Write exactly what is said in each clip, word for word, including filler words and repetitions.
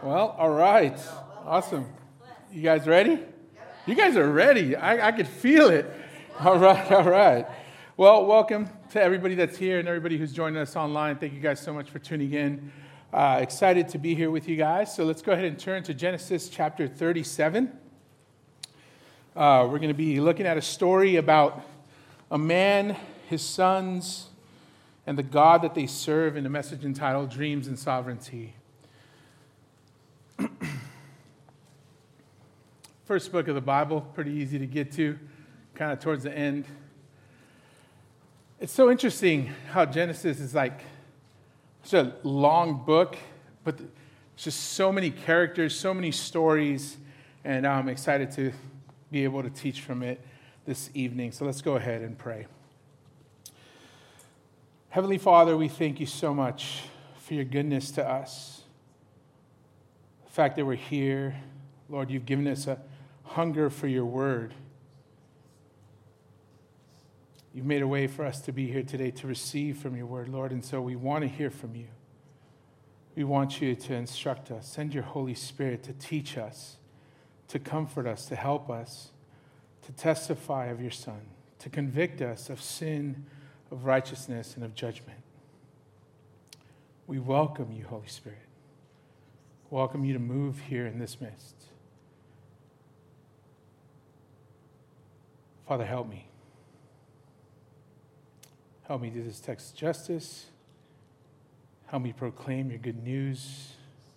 Well, all right. Awesome. You guys ready? You guys are ready. I, I could feel it. All right, all right. Well, welcome to everybody that's here and everybody who's joining us online. Thank you guys so much for tuning in. Uh, excited to be here with you guys. So let's go ahead and turn to Genesis chapter thirty-seven. Uh, we're going to be looking at a story about a man, his sons, and the God that they serve in a message entitled Dreams and Sovereignty. First book of the Bible, pretty easy to get to, kind of towards the end. It's so interesting how Genesis is like such a long book, but it's just so many characters, so many stories, and I'm excited to be able to teach from it this evening. So let's go ahead and pray. Heavenly Father, we thank you so much for your goodness to us. The fact that we're here, Lord, you've given us a hunger for your word. You've made a way for us to be here today to receive from your word, Lord, and so we want to hear from you. We want you to instruct us. Send your Holy Spirit to teach us, to comfort us, to help us, to testify of your Son, to convict us of sin, of righteousness, and of judgment. We welcome you, Holy Spirit. Welcome you to move here in this midst. Father, help me. Help me do this text justice. Help me proclaim your good news.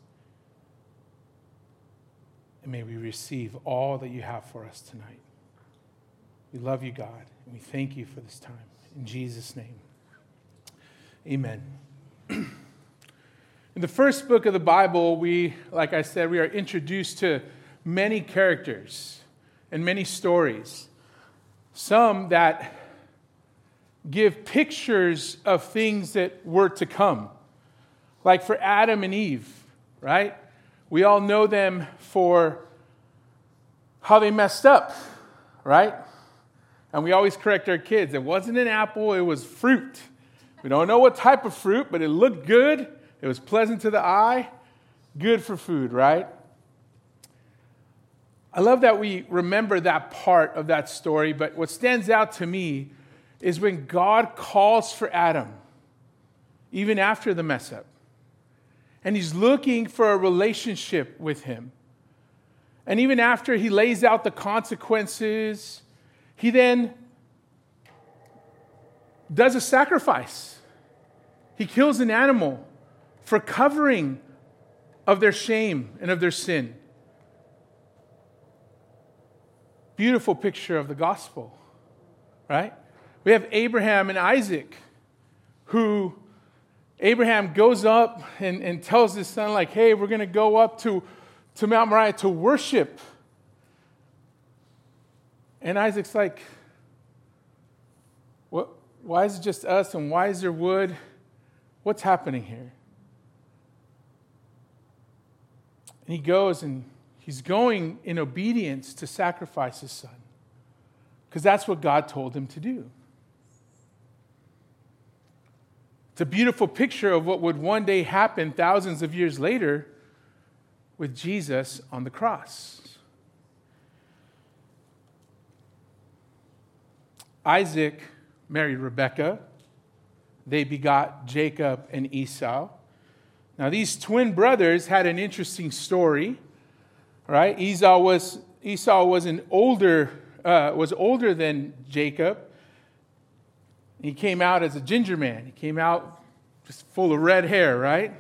And may we receive all that you have for us tonight. We love you, God, and we thank you for this time. In Jesus' name, amen. In the first book of the Bible, we, like I said, we are introduced to many characters and many stories. Some that give pictures of things that were to come. Like for Adam and Eve, right? We all know them for how they messed up, right? And we always correct our kids. It wasn't an apple, it was fruit. We don't know what type of fruit, but it looked good. It was pleasant to the eye. Good for food, right? I love that we remember that part of that story, but what stands out to me is when God calls for Adam, even after the mess up. And he's looking for a relationship with him. And even after he lays out the consequences, he then does a sacrifice. He kills an animal for covering of their shame and of their sin. Beautiful picture of the gospel, right? We have Abraham and Isaac, who Abraham goes up and, and tells his son, like, hey, we're going to go up to, to Mount Moriah to worship. And Isaac's like, what? Why is it just us? And why is there wood? What's happening here? And he goes and he's going in obedience to sacrifice his son. Because that's what God told him to do. It's a beautiful picture of what would one day happen thousands of years later with Jesus on the cross. Isaac married Rebekah. They begot Jacob and Esau. Now, these twin brothers had an interesting story, right? Esau was Esau was an older uh, was older than Jacob. He came out as a ginger man. He came out just full of red hair, right?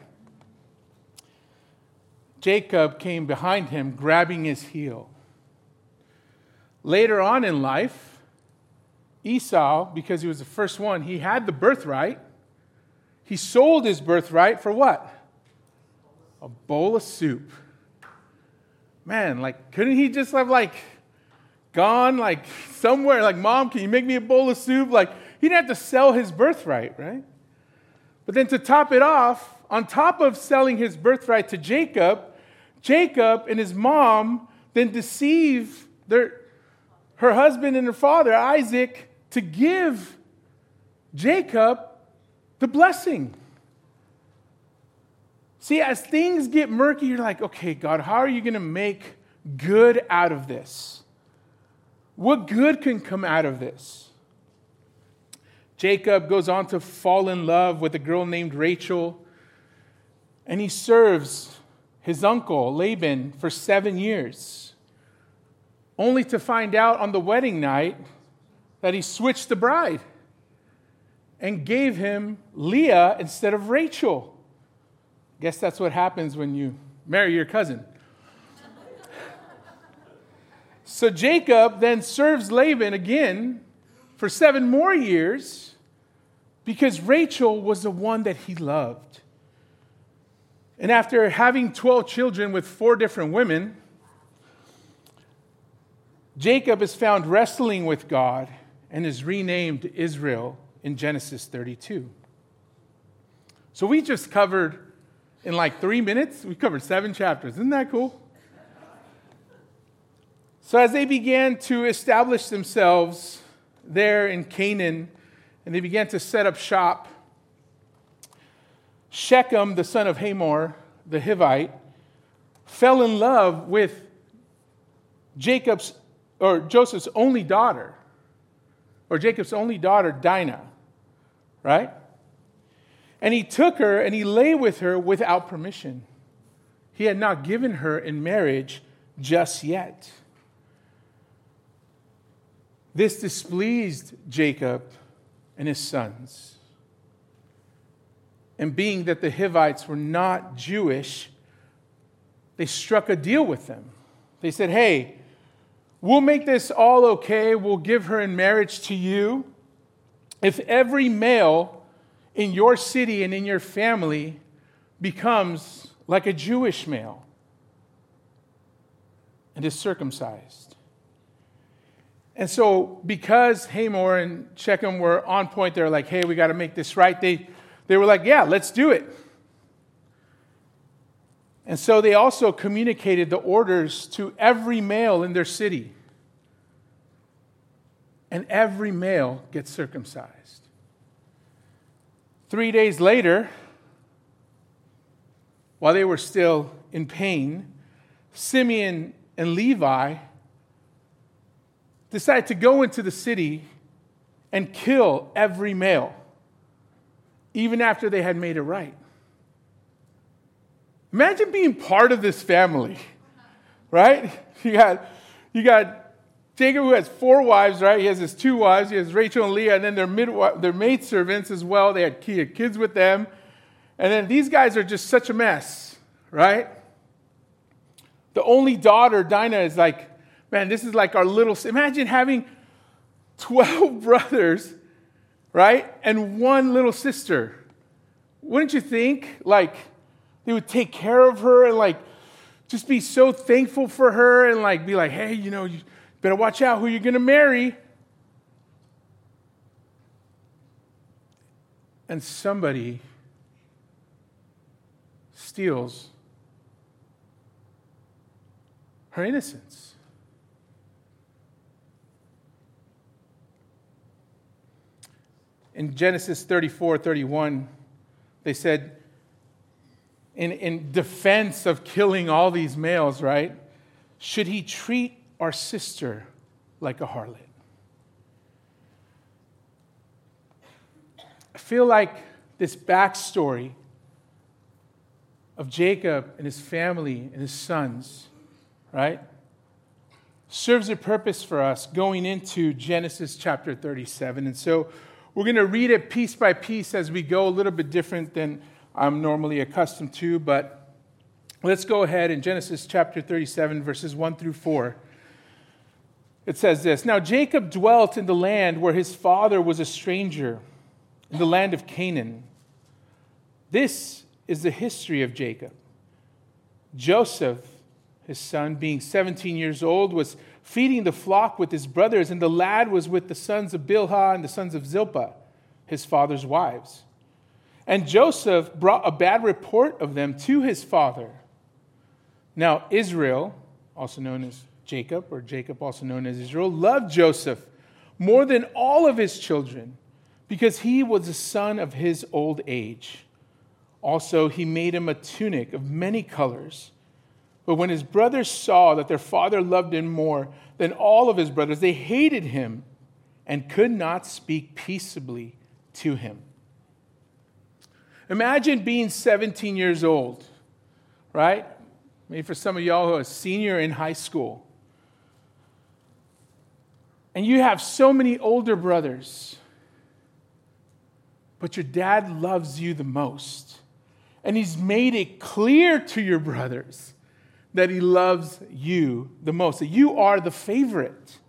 Jacob came behind him, grabbing his heel. Later on in life, Esau, because he was the first one, he had the birthright. He sold his birthright for what? A bowl of soup. Man, like, couldn't he just have, like, gone, like, somewhere, like, Mom, can you make me a bowl of soup? Like, he didn't have to sell his birthright, right? But then to top it off, on top of selling his birthright to Jacob, Jacob and his mom then deceive their, her husband and her father, Isaac, to give Jacob the blessing. See, as things get murky, you're like, okay, God, how are you going to make good out of this? What good can come out of this? Jacob goes on to fall in love with a girl named Rachel, and he serves his uncle, Laban, for seven years, only to find out on the wedding night that he switched the bride and gave him Leah instead of Rachel. Guess that's what happens when you marry your cousin. So Jacob then serves Laban again for seven more years because Rachel was the one that he loved. And after having twelve children with four different women, Jacob is found wrestling with God and is renamed Israel in Genesis thirty-two. So we just covered, in like three minutes, we covered seven chapters. Isn't that cool? So as they began to establish themselves there in Canaan, and they began to set up shop, Shechem, the son of Hamor, the Hivite, fell in love with Jacob's or Joseph's only daughter, or Jacob's only daughter, Dinah, right? And he took her and he lay with her without permission. He had not given her in marriage just yet. This displeased Jacob and his sons. And being that the Hivites were not Jewish, they struck a deal with them. They said, hey, we'll make this all okay. We'll give her in marriage to you if every male in your city and in your family becomes like a Jewish male and is circumcised. And so because Hamor and Shechem were on point, they're like, hey, we got to make this right. They, they were like, yeah, let's do it. And so they also communicated the orders to every male in their city. And every male gets circumcised. Three days later, while they were still in pain, Simeon and Levi decided to go into the city and kill every male, even after they had made it right. Imagine being part of this family, right? You got, you got Jacob, who has four wives, right? He has his two wives. He has Rachel and Leah, and then their, midwife, their maidservants as well. They had kids with them. And then these guys are just such a mess, right? The only daughter, Dinah, is like, man, this is like our little... Imagine having twelve brothers, right? And one little sister. Wouldn't you think, like, they would take care of her and, like, just be so thankful for her and, like, be like, hey, you know, you better watch out who you're going to marry. And somebody steals her innocence. In Genesis thirty-four, thirty-one, they said, in, in defense of killing all these males, right? Should he treat our sister like a harlot? I feel like this backstory of Jacob and his family and his sons, right, serves a purpose for us going into Genesis chapter thirty-seven. And so we're going to read it piece by piece as we go, a little bit different than I'm normally accustomed to, but let's go ahead in Genesis chapter thirty-seven, verses one through four. It says this, "Now Jacob dwelt in the land where his father was a stranger, in the land of Canaan. This is the history of Jacob. Joseph, his son, being seventeen years old, was feeding the flock with his brothers, and the lad was with the sons of Bilhah and the sons of Zilpah, his father's wives. And Joseph brought a bad report of them to his father. Now Israel, also known as Jacob, or Jacob also known as Israel, loved Joseph more than all of his children, because he was the son of his old age. Also, he made him a tunic of many colors. But when his brothers saw that their father loved him more than all of his brothers, they hated him and could not speak peaceably to him. Imagine being seventeen years old, right? Maybe for some of y'all who are a senior in high school. And you have so many older brothers, but your dad loves you the most. And he's made it clear to your brothers that he loves you the most, that you are the favorite.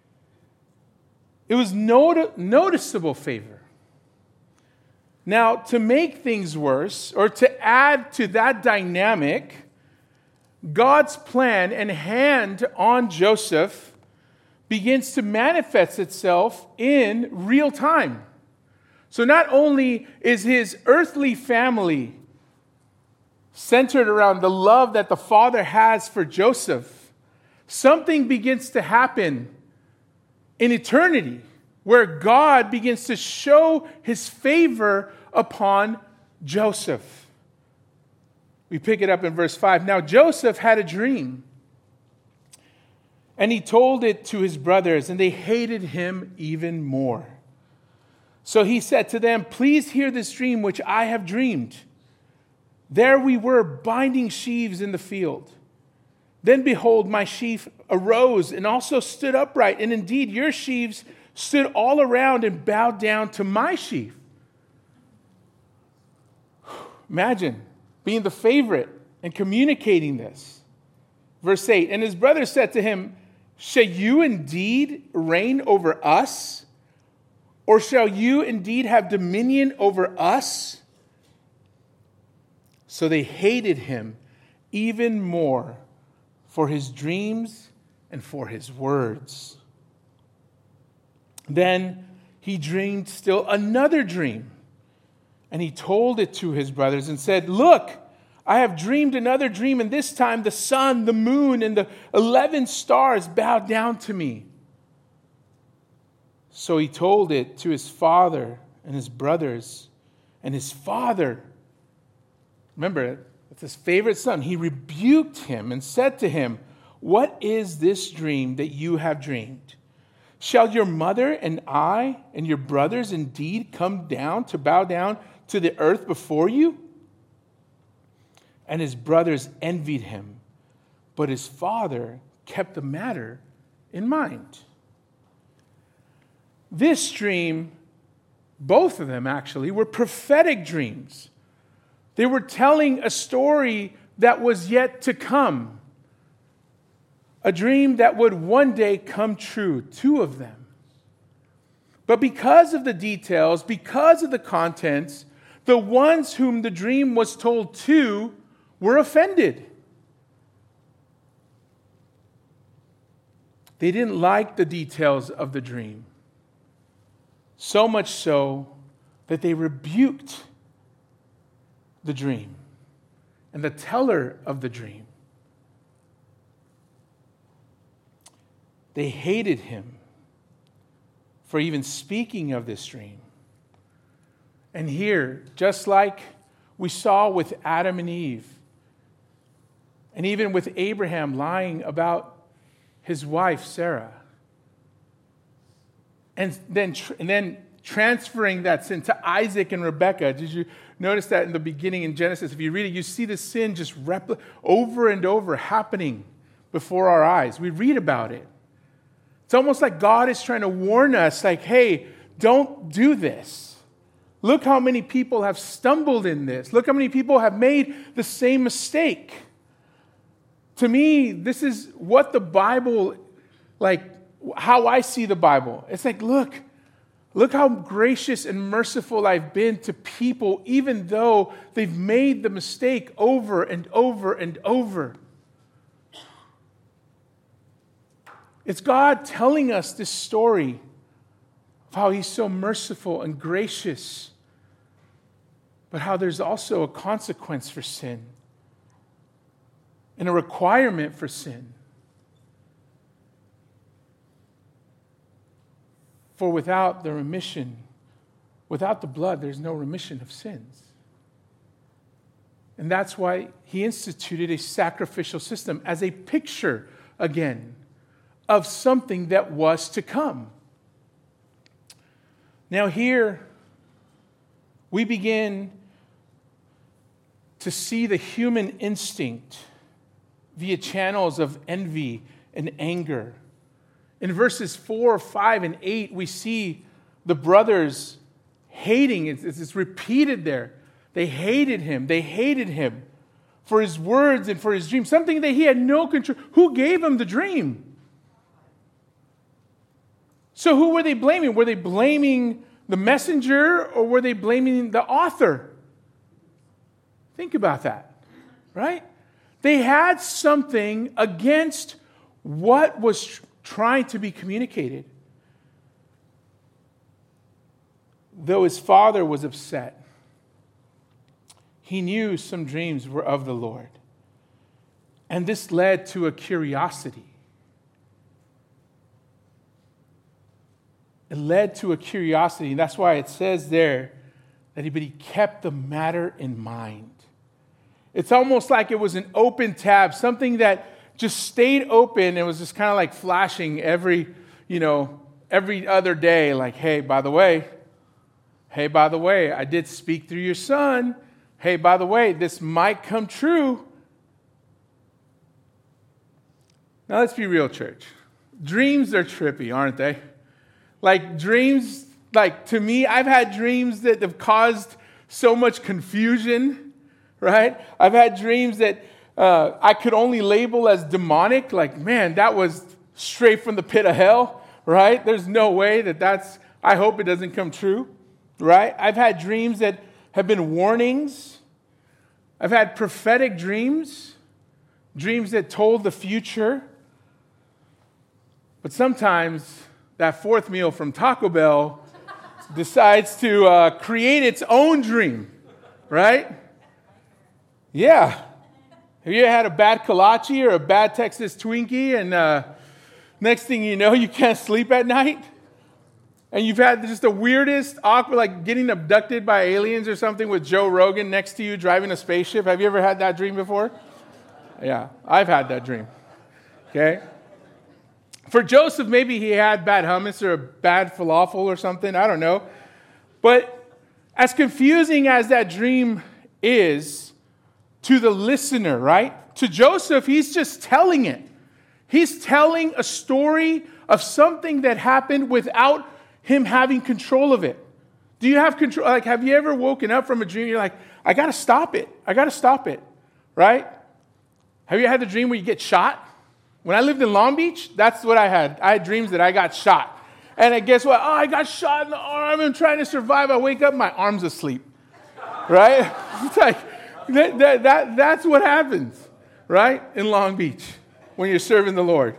It was not- noticeable favor. Now, to make things worse, or to add to that dynamic, God's plan and hand on Joseph begins to manifest itself in real time. So not only is his earthly family centered around the love that the father has for Joseph, something begins to happen in eternity where God begins to show his favor upon Joseph. We pick it up in verse five. Now Joseph had a dream, and he told it to his brothers, and they hated him even more. So he said to them, "Please hear this dream which I have dreamed. There we were binding sheaves in the field. Then behold, my sheaf arose and also stood upright, and indeed your sheaves stood all around and bowed down to my sheaf." Imagine being the favorite and communicating this. Verse eight, and his brothers said to him, "Shall you indeed reign over us? Or shall you indeed have dominion over us?" So they hated him even more for his dreams and for his words. Then he dreamed still another dream, and he told it to his brothers and said, "Look, I have dreamed another dream, and this time the sun, the moon, and the eleven stars bowed down to me." So he told it to his father and his brothers, and his father, remember, it's his favorite son, he rebuked him and said to him, "What is this dream that you have dreamed? Shall your mother and I and your brothers indeed come down to bow down to the earth before you?" And his brothers envied him, but his father kept the matter in mind. This dream, both of them actually, were prophetic dreams. They were telling a story that was yet to come. A dream that would one day come true, two of them. But because of the details, because of the contents, the ones whom the dream was told to were offended. They didn't like the details of the dream. So much so that they rebuked the dream and the teller of the dream. They hated him for even speaking of this dream. And here, just like we saw with Adam and Eve, and even with Abraham lying about his wife, Sarah, and then, and then transferring that sin to Isaac and Rebekah. Did you notice that in the beginning in Genesis? If you read it, you see the sin just repl- over and over happening before our eyes. We read about it. It's almost like God is trying to warn us, like, hey, don't do this. Look how many people have stumbled in this. Look how many people have made the same mistake. To me, this is what the Bible, like, how I see the Bible. It's like, look, look how gracious and merciful I've been to people, even though they've made the mistake over and over and over. It's God telling us this story of how he's so merciful and gracious, but how there's also a consequence for sin and a requirement for sin. For without the remission, without the blood, there's no remission of sins. And that's why he instituted a sacrificial system as a picture, again, of something that was to come. Now here, we begin to see the human instinct via channels of envy and anger. In verses four, five, and eight, we see the brothers hating. It's, it's repeated there. They hated him. They hated him for his words and for his dream, something that he had no control. Who gave him the dream? So who were they blaming? Were they blaming the messenger or were they blaming the author? Think about that, right? They had something against what was tr- trying to be communicated. Though his father was upset, he knew some dreams were of the Lord. And this led to a curiosity. It led to a curiosity. And that's why it says there that he, but he kept the matter in mind. It's almost like it was an open tab, something that just stayed open and was just kind of like flashing every, you know, every other day. Like, hey, by the way, hey, by the way, I did speak through your son. Hey, by the way, this might come true. Now, let's be real, church. Dreams are trippy, aren't they? Like, dreams, like, to me, I've had dreams that have caused so much confusion, right? I've had dreams that uh, I could only label as demonic. Like, man, that was straight from the pit of hell, right? There's no way that that's, I hope it doesn't come true, right? I've had dreams that have been warnings. I've had prophetic dreams, dreams that told the future. But sometimes that fourth meal from Taco Bell decides to uh, create its own dream, right? Yeah. Have you ever had a bad kolache or a bad Texas Twinkie and uh, next thing you know, you can't sleep at night? And you've had just the weirdest, awkward, like getting abducted by aliens or something with Joe Rogan next to you driving a spaceship. Have you ever had that dream before? Yeah, I've had that dream. Okay? For Joseph, maybe he had bad hummus or a bad falafel or something. I don't know. But as confusing as that dream is to the listener, right? To Joseph, he's just telling it. He's telling a story of something that happened without him having control of it. Do you have control? Like, have you ever woken up from a dream? You're like, I got to stop it. I got to stop it, right? Have you had the dream where you get shot? When I lived in Long Beach, that's what I had. I had dreams that I got shot. And I guess what? Oh, I got shot in the arm. I'm trying to survive. I wake up, my arm's asleep, right? It's like, that, that, that, that's what happens, right? In Long Beach when you're serving the Lord.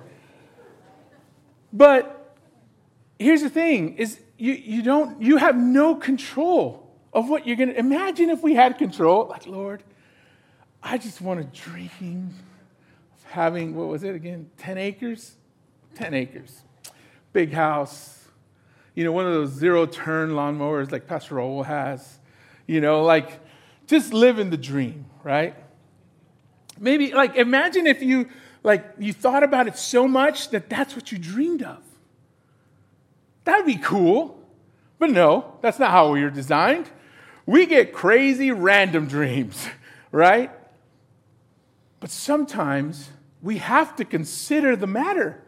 But here's the thing, is you, you don't, you have no control of what you're going to, imagine if we had control, like, Lord, I just want to dream of having, what was it again, ten acres? ten acres. Big house. You know, one of those zero-turn lawnmowers like Pastor Raul has. You know, like, just living the dream, right? Maybe, like, imagine if you, like, you thought about it so much that that's what you dreamed of. That'd be cool. But no, that's not how we were designed. We get crazy random dreams, right? But sometimes we have to consider the matter.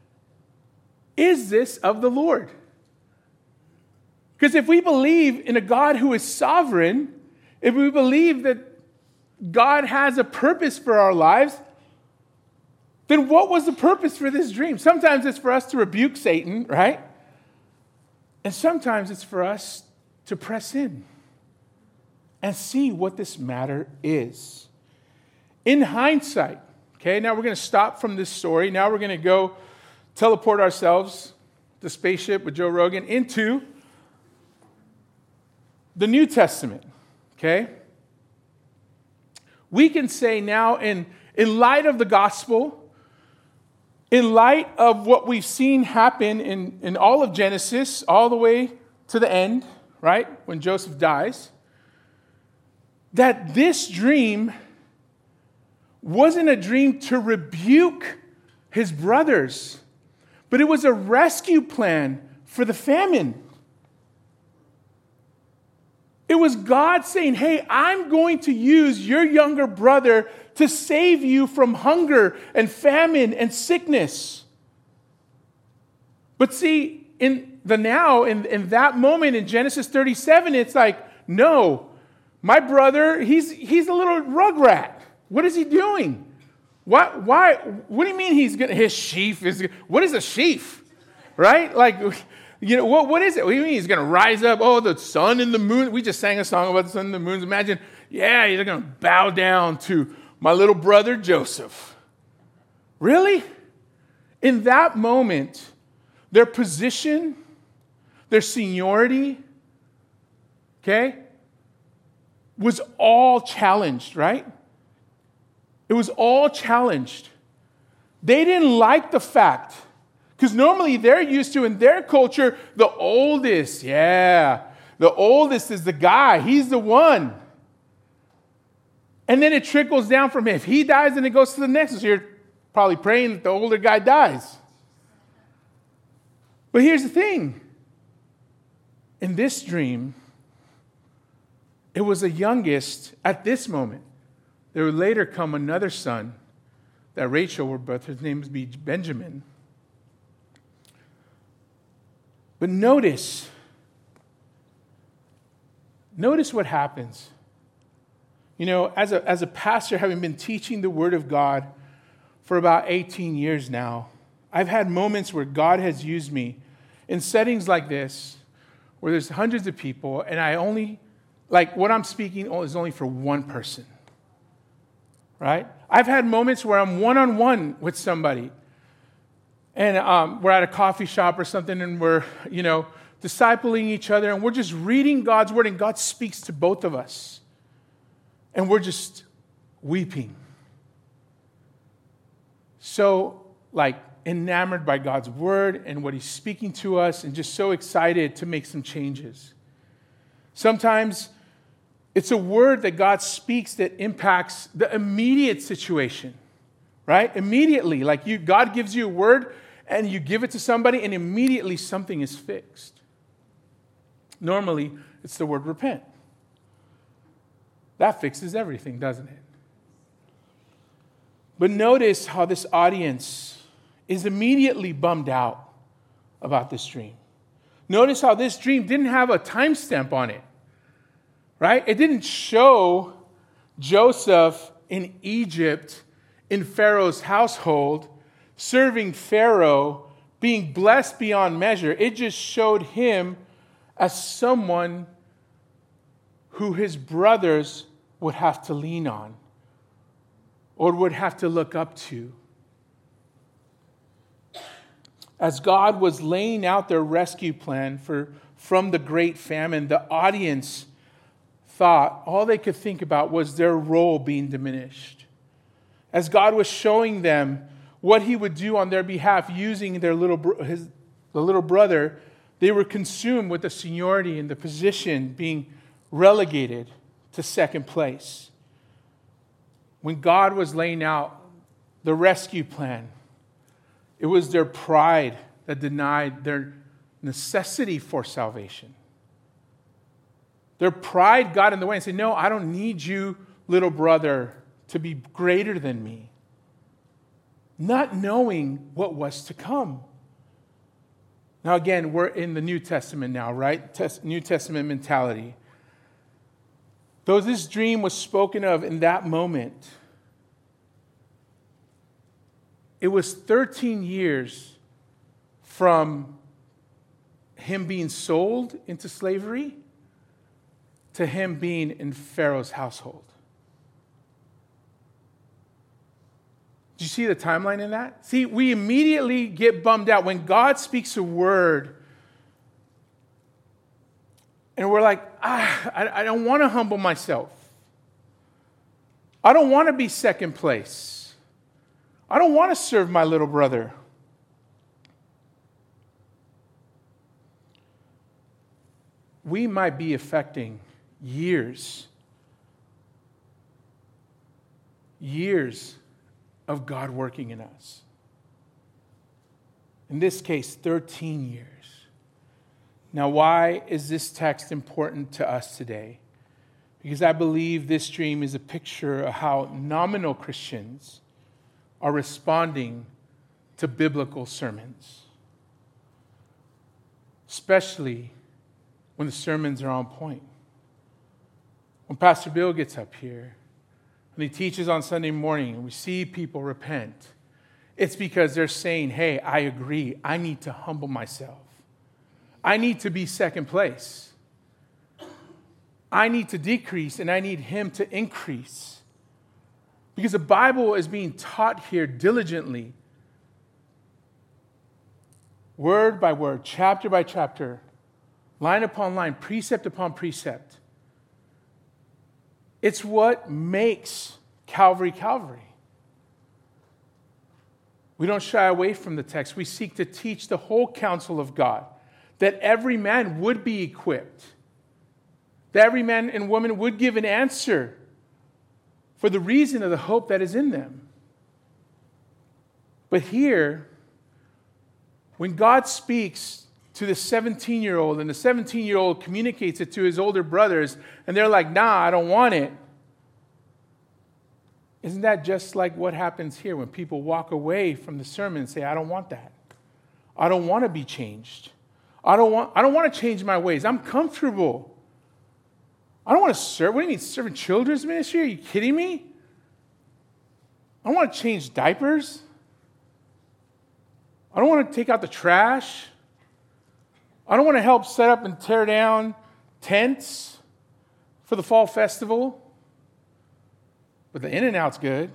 Is this of the Lord? Because if we believe in a God who is sovereign, if we believe that God has a purpose for our lives, then what was the purpose for this dream? Sometimes it's for us to rebuke Satan, right? And sometimes it's for us to press in and see what this matter is. In hindsight, okay, now we're going to stop from this story. Now we're going to go teleport ourselves, the spaceship with Joe Rogan, into the New Testament, okay? We can say now, in, in light of the gospel, in light of what we've seen happen in, in all of Genesis, all the way to the end, right, when Joseph dies, that this dream wasn't a dream to rebuke his brothers, but it was a rescue plan for the famine. It was God saying, hey, I'm going to use your younger brother to save you from hunger and famine and sickness. But see, in the now, in, in that moment in Genesis thirty-seven, it's like, no, my brother, he's, he's a little rugrat. What is he doing? Why, why, what do you mean he's going to, his sheaf is, what is a sheaf? Right? Like, you know, what, what is it? What do you mean he's going to rise up? Oh, the sun and the moon. We just sang a song about the sun and the moons. Imagine, yeah, you're going to bow down to my little brother Joseph. Really? In that moment, their position, their seniority, okay, was all challenged, right? It was all challenged. They didn't like the fact, because normally they're used to, in their culture, the oldest, yeah, the oldest is the guy. He's the one. And then it trickles down from him. If he dies, then it goes to the next. So you're probably praying that the older guy dies. But here's the thing. In this dream, it was the youngest at this moment. There would later come another son that Rachel would birth. His name would be Benjamin. But notice, notice what happens. You know, as a, as a pastor, having been teaching the Word of God for about eighteen years now, I've had moments where God has used me in settings like this, where there's hundreds of people, and I only, like what I'm speaking is only for one person. Right? I've had moments where I'm one-on-one with somebody, and um, we're at a coffee shop or something, and we're, you know, discipling each other, and we're just reading God's Word, and God speaks to both of us. And we're just weeping. So, like, enamored by God's Word and what He's speaking to us, and just so excited to make some changes. Sometimes it's a word that God speaks that impacts the immediate situation, right? Immediately, like you, God gives you a word and you give it to somebody and immediately something is fixed. Normally, it's the word repent. That fixes everything, doesn't it? But notice how this audience is immediately bummed out about this dream. Notice how this dream didn't have a timestamp on it. Right? It didn't show Joseph in Egypt, in Pharaoh's household, serving Pharaoh, being blessed beyond measure. It just showed him as someone who his brothers would have to lean on or would have to look up to. As God was laying out their rescue plan for, from the great famine, the audience thought, all they could think about was their role being diminished. As God was showing them what He would do on their behalf using their little his the little brother, they were consumed with the seniority and the position being relegated to second place. When God was laying out the rescue plan, it was their pride that denied their necessity for salvation. Their pride got in the way and said, no, I don't need you, little brother, to be greater than me. Not knowing what was to come. Now again, we're in the New Testament now, right? Test, New Testament mentality. Though this dream was spoken of in that moment, it was thirteen years from him being sold into slavery to him being in Pharaoh's household. Do you see the timeline in that? See, we immediately get bummed out when God speaks a word and we're like, ah, I, I don't want to humble myself. I don't want to be second place. I don't want to serve my little brother. We might be affecting years years of God working in us. In this case, thirteen years. Now, why is this text important to us today? Because I believe this dream is a picture of how nominal Christians are responding to biblical sermons, especially when the sermons are on point. When Pastor Bill gets up here and he teaches on Sunday morning and we see people repent, it's because they're saying, hey, I agree. I need to humble myself. I need to be second place. I need to decrease and I need him to increase. Because the Bible is being taught here diligently, word by word, chapter by chapter, line upon line, precept upon precept. It's what makes Calvary, Calvary. We don't shy away from the text. We seek to teach the whole counsel of God, that every man would be equipped, that every man and woman would give an answer for the reason of the hope that is in them. But here, when God speaks to the seventeen-year-old, and the seventeen-year-old communicates it to his older brothers, and they're like, nah, I don't want it. Isn't that just like what happens here when people walk away from the sermon and say, I don't want that. I don't want to be changed. I don't want, I don't want to change my ways. I'm comfortable. I don't want to serve. What do you mean, serving children's ministry? Are you kidding me? I don't want to change diapers. I don't want to take out the trash. I don't want to help set up and tear down tents for the fall festival. But the In-N-Out's good.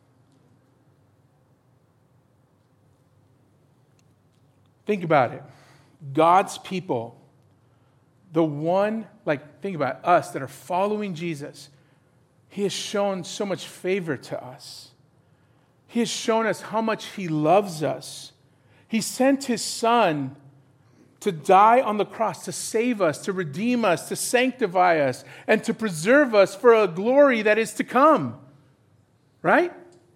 Think about it. God's people, the one, like, think about us that are following Jesus, he has shown so much favor to us. He has shown us how much he loves us. He sent his son to die on the cross, to save us, to redeem us, to sanctify us, and to preserve us for a glory that is to come. Right?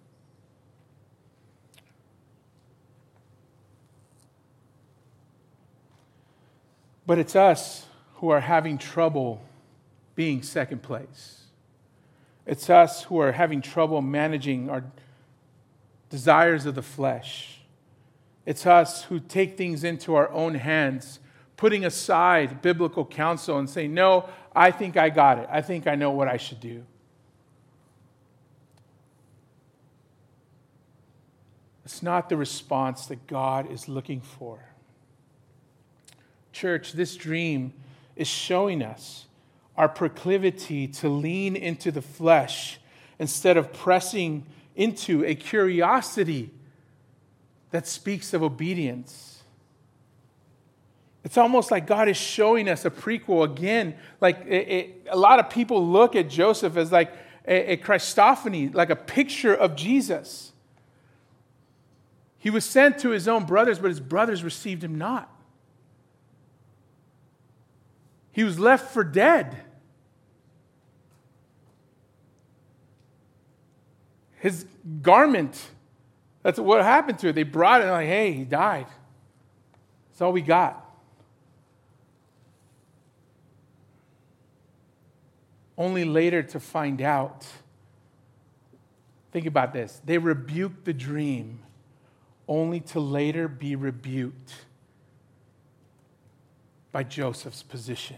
But it's us who are having trouble being second place. It's us who are having trouble managing our desires of the flesh. It's us who take things into our own hands, putting aside biblical counsel and saying, no, I think I got it. I think I know what I should do. It's not the response that God is looking for. Church, this dream is showing us our proclivity to lean into the flesh instead of pressing into a curiosity that speaks of obedience. It's almost like God is showing us a prequel again. Like it, it, a lot of people look at Joseph as like a, a Christophany, like a picture of Jesus. He was sent to his own brothers, but his brothers received him not. He was left for dead. His garment, that's what happened to it. They brought it like, hey, he died. That's all we got. Only later to find out. Think about this. They rebuked the dream only to later be rebuked by Joseph's position.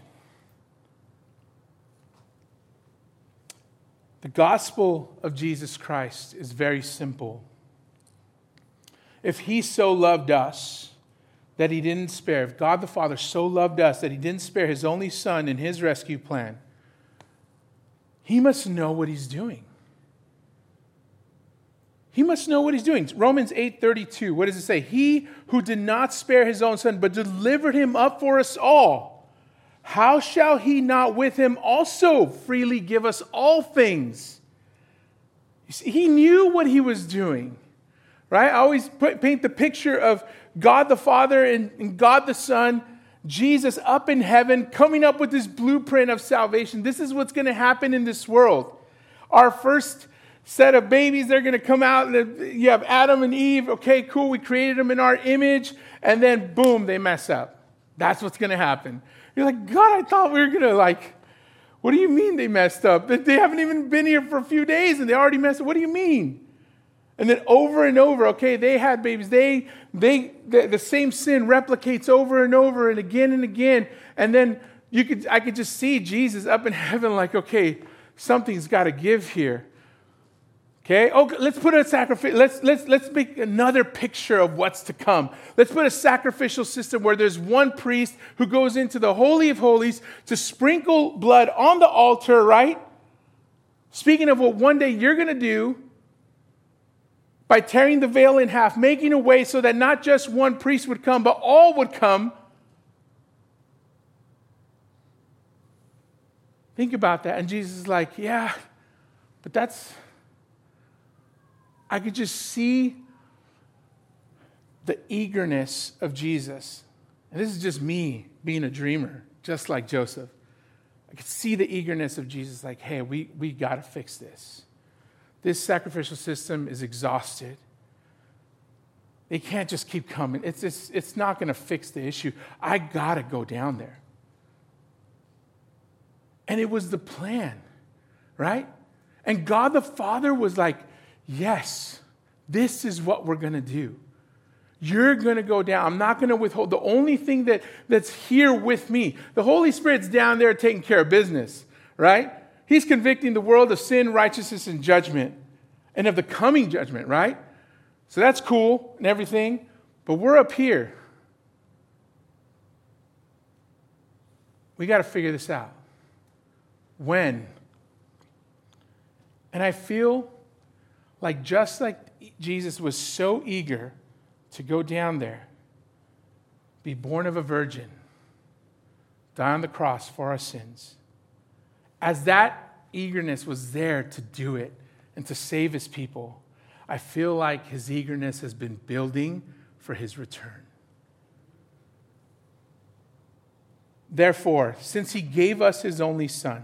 The gospel of Jesus Christ is very simple. If he so loved us that he didn't spare, if God the Father so loved us that he didn't spare his only son in his rescue plan, he must know what he's doing. He must know what he's doing. Romans eight thirty-two, what does it say? He who did not spare his own son, but delivered him up for us all, how shall he not with him also freely give us all things? You see, he knew what he was doing, right? I always put, paint the picture of God the Father and, and God the Son, Jesus up in heaven, coming up with this blueprint of salvation. This is what's going to happen in this world. Our first set of babies. They're going to come out. And you have Adam and Eve. Okay, cool. We created them in our image. And then, boom, they mess up. That's what's going to happen. You're like, God, I thought we were going to like, what do you mean they messed up? They haven't even been here for a few days and they already messed up. What do you mean? And then over and over, okay, they had babies. They, they, the, the same sin replicates over and over and again and again. And then you could, I could just see Jesus up in heaven like, okay, something's got to give here. Okay, oh, let's put a sacrifice. Let's let's let's make another picture of what's to come. Let's put a sacrificial system where there's one priest who goes into the Holy of Holies to sprinkle blood on the altar, right? Speaking of what one day you're going to do by tearing the veil in half, making a way so that not just one priest would come, but all would come. Think about that. And Jesus is like, yeah, but that's... I could just see the eagerness of Jesus. And this is just me being a dreamer, just like Joseph. I could see the eagerness of Jesus like, hey, we, we got to fix this. This sacrificial system is exhausted. They can't just keep coming. It's, it's, it's not going to fix the issue. I got to go down there. And it was the plan, right? And God the Father was like, yes, this is what we're going to do. You're going to go down. I'm not going to withhold. The only thing that, that's here with me, the Holy Spirit's down there taking care of business, right? He's convicting the world of sin, righteousness, and judgment, and of the coming judgment, right? So that's cool and everything, but we're up here. We got to figure this out. When? And I feel like just like Jesus was so eager to go down there, be born of a virgin, die on the cross for our sins, as that eagerness was there to do it and to save his people, I feel like his eagerness has been building for his return. Therefore, since he gave us his only son,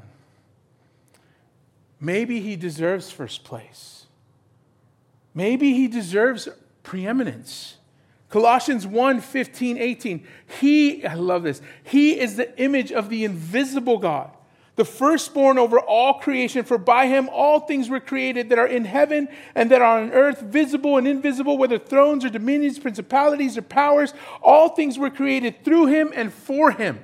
maybe he deserves first place. Maybe he deserves preeminence. Colossians one, fifteen, eighteen. He, I love this, he is the image of the invisible God, the firstborn over all creation, for by him all things were created that are in heaven and that are on earth, visible and invisible, whether thrones or dominions, principalities or powers. All things were created through him and for him.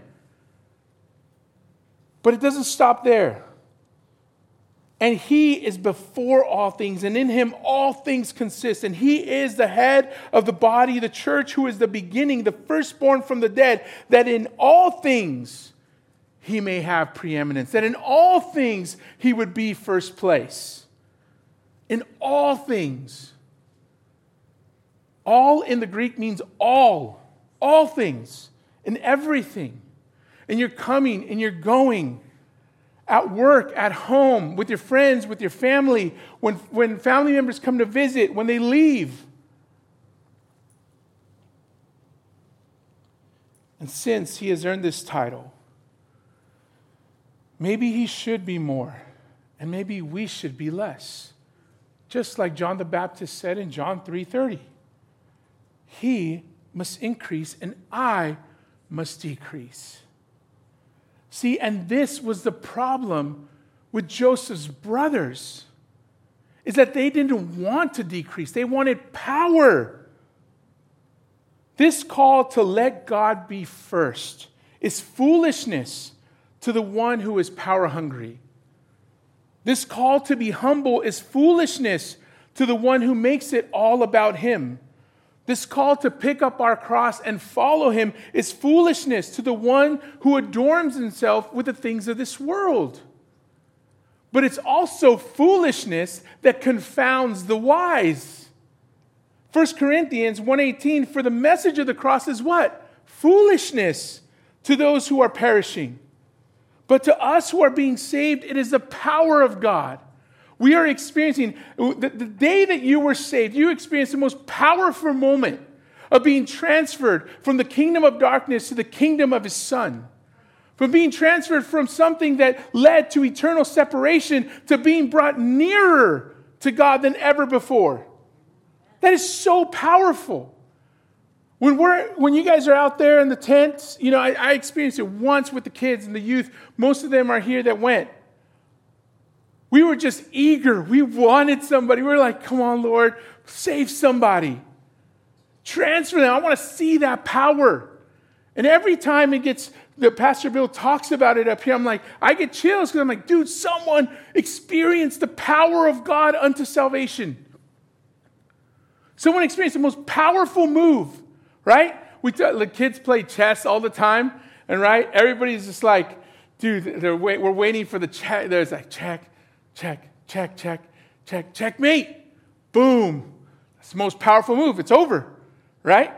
But it doesn't stop there. And he is before all things, and in him all things consist. And he is the head of the body, the church, who is the beginning, the firstborn from the dead, that in all things he may have preeminence, that in all things he would be first place. In all things. All in the Greek means all. All things. In everything. And you're coming and you're going. At work, at home, with your friends, with your family, when, when family members come to visit, when they leave. And since he has earned this title, maybe he should be more, and maybe we should be less. Just like John the Baptist said in John three thirty. He must increase, and I must decrease. See, and this was the problem with Joseph's brothers, is that they didn't want to decrease. They wanted power. This call to let God be first is foolishness to the one who is power hungry. This call to be humble is foolishness to the one who makes it all about him. This call to pick up our cross and follow him is foolishness to the one who adorns himself with the things of this world. But it's also foolishness that confounds the wise. First Corinthians one eighteen, for the message of the cross is what? Foolishness to those who are perishing. But to us who are being saved, it is the power of God. We are experiencing, the, the day that you were saved, you experienced the most powerful moment of being transferred from the kingdom of darkness to the kingdom of his Son. From being transferred from something that led to eternal separation to being brought nearer to God than ever before. That is so powerful. When we're, when you guys are out there in the tents, you know, I, I experienced it once with the kids and the youth. Most of them are here that went. We were just eager. We wanted somebody. We were like, come on, Lord, save somebody. Transfer them. I want to see that power. And every time it gets, the Pastor Bill talks about it up here, I'm like, I get chills because I'm like, dude, someone experienced the power of God unto salvation. Someone experienced the most powerful move, right? We t- the kids play chess all the time, and right, everybody's just like, dude, they're wait, we're waiting for the check. There's like check, check, check, check, check, checkmate. Boom. That's the most powerful move. It's over, right?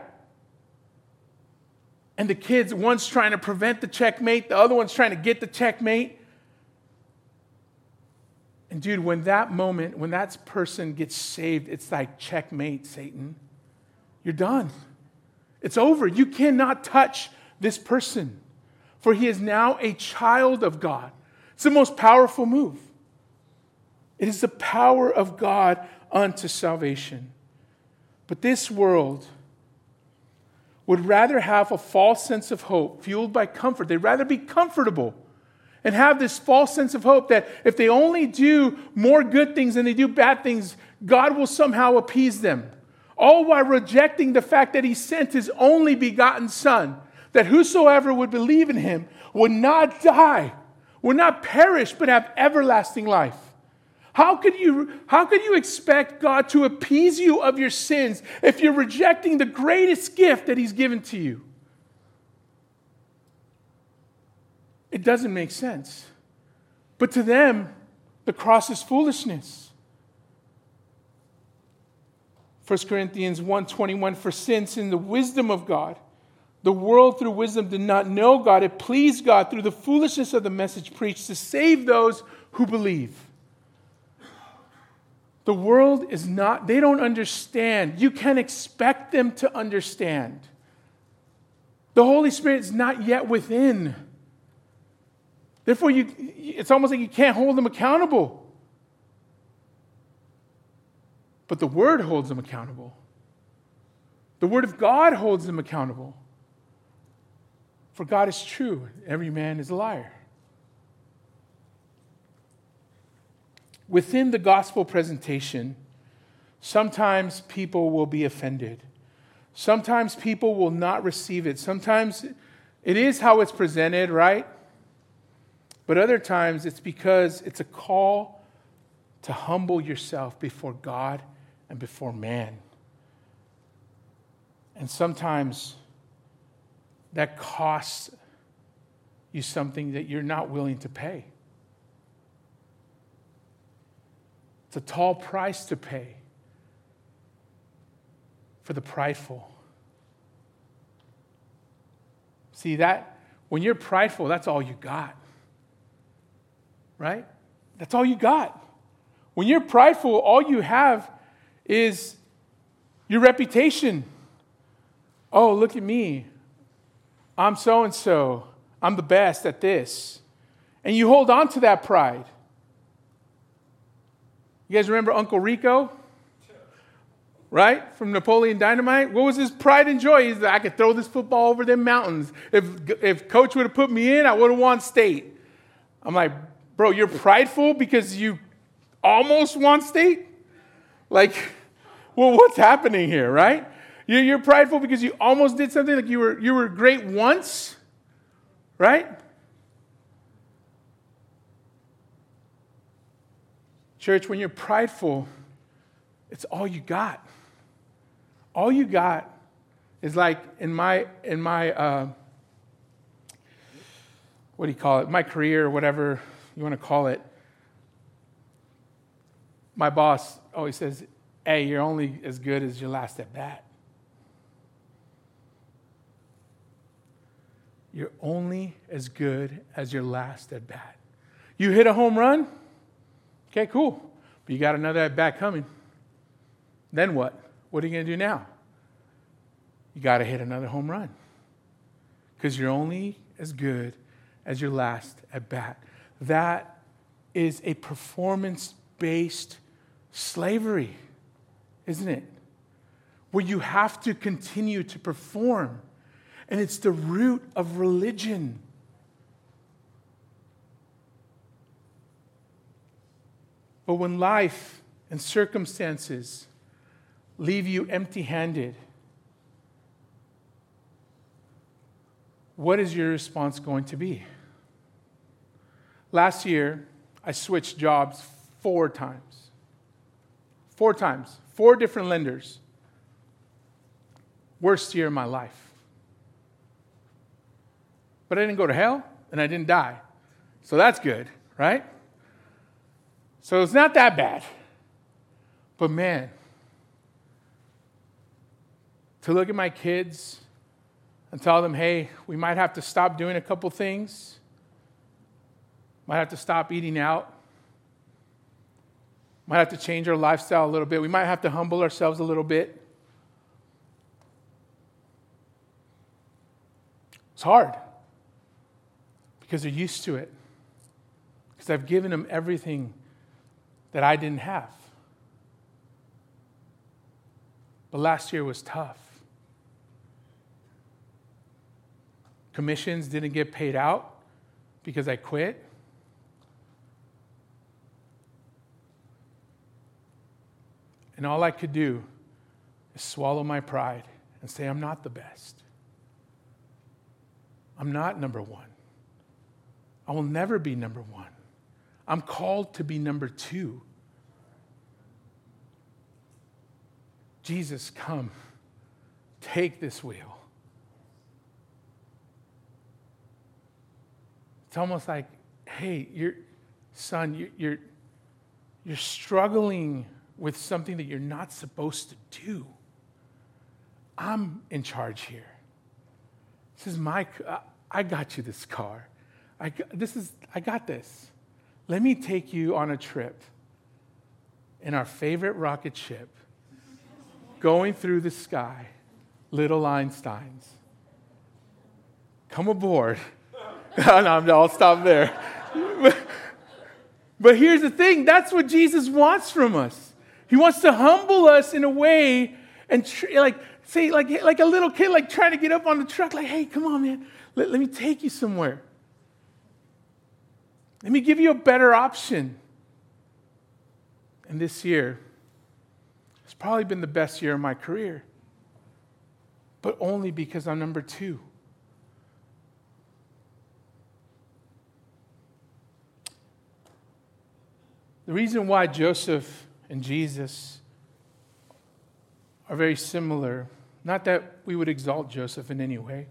And the kids, one's trying to prevent the checkmate, the other one's trying to get the checkmate. And dude, when that moment, when that person gets saved, it's like checkmate, Satan. You're done. It's over. You cannot touch this person, for he is now a child of God. It's the most powerful move. It is the power of God unto salvation. But this world would rather have a false sense of hope fueled by comfort. They'd rather be comfortable and have this false sense of hope that if they only do more good things than they do bad things, God will somehow appease them. All while rejecting the fact that he sent his only begotten Son, that whosoever would believe in him would not die, would not perish, but have everlasting life. How could you, how could you expect God to appease you of your sins if you're rejecting the greatest gift that he's given to you? It doesn't make sense. But to them, the cross is foolishness. First Corinthians one twenty-one, for since in the wisdom of God, the world through wisdom did not know God, it pleased God through the foolishness of the message preached to save those who believe. The world is not, they don't understand. You can't expect them to understand. The Holy Spirit is not yet within. Therefore, you, it's almost like you can't hold them accountable. But the Word holds them accountable. The Word of God holds them accountable. For God is true. Every man is a liar. Within the gospel presentation, sometimes people will be offended. Sometimes people will not receive it. Sometimes it is how it's presented, right? But other times it's because it's a call to humble yourself before God and before man. And sometimes that costs you something that you're not willing to pay. It's a tall price to pay for the prideful. See, that when you're prideful, that's all you got. Right? That's all you got. When you're prideful, all you have is your reputation. Oh, look at me. I'm so-and-so. I'm the best at this. And you hold on to that pride. You guys remember Uncle Rico? Right? From Napoleon Dynamite? What was his pride and joy? He's like, I could throw this football over them mountains. If, if coach would have put me in, I would have won state. I'm like, bro, you're prideful because you almost won state? Like, well, what's happening here, right? You're, you're prideful because you almost did something, like you were, you were great once, right? Church, when you're prideful, it's all you got. All you got is like in my, in my uh, what do you call it? My career, or whatever you want to call it. My boss always says, hey, you're only as good as your last at bat. You're only as good as your last at bat. You hit a home run? Okay, cool. But you got another at bat coming. Then what? What are you going to do now? You got to hit another home run. Because you're only as good as your last at bat. That is a performance-based slavery, isn't it? Where you have to continue to perform. And it's the root of religion. But when life and circumstances leave you empty-handed, what is your response going to be? Last year, I switched jobs four times. Four times. Four different lenders. Worst year of my life. But I didn't go to hell, and I didn't die. So that's good, right? So it's not that bad. But man, to look at my kids and tell them, hey, we might have to stop doing a couple things. Might have to stop eating out. Might have to change our lifestyle a little bit. We might have to humble ourselves a little bit. It's hard because they're used to it. Because I've given them everything that I didn't have. But last year was tough. Commissions didn't get paid out because I quit. And all I could do is swallow my pride and say, I'm not the best. I'm not number one. I will never be number one. I'm called to be number two. Jesus, come. Take this wheel. It's almost like, hey, you're, son, you're, you're, you're struggling with something that you're not supposed to do. I'm in charge here. This is my, I got you this car. I, this is, I got this. Let me take you on a trip in our favorite rocket ship, going through the sky, little Einsteins. Come aboard. no, no, I'll stop there. but, but here's the thing. That's what Jesus wants from us. He wants to humble us in a way and tr- like say like, like a little kid like trying to get up on the truck like, hey, come on, man. Let, let me take you somewhere. Let me give you a better option. And this year has probably been the best year of my career. But only because I'm number two. The reason why Joseph and Jesus are very similar, not that we would exalt Joseph in any way,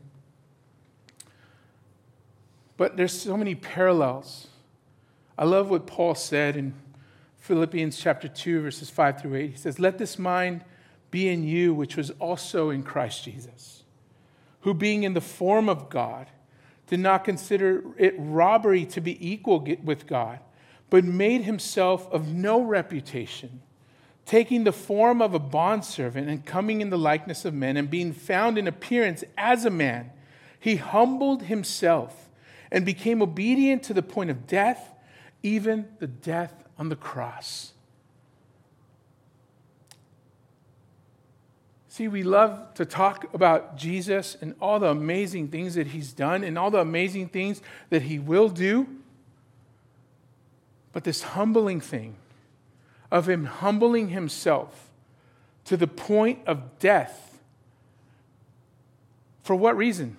but there's so many parallels. I love what Paul said in Philippians chapter two, verses five through eight. He says, let this mind be in you, which was also in Christ Jesus, who being in the form of God, did not consider it robbery to be equal with God, but made himself of no reputation, taking the form of a bondservant and coming in the likeness of men, and being found in appearance as a man, he humbled himself and became obedient to the point of death, even the death on the cross. See, we love to talk about Jesus and all the amazing things that he's done and all the amazing things that he will do. But this humbling thing of him humbling himself to the point of death, for what reason?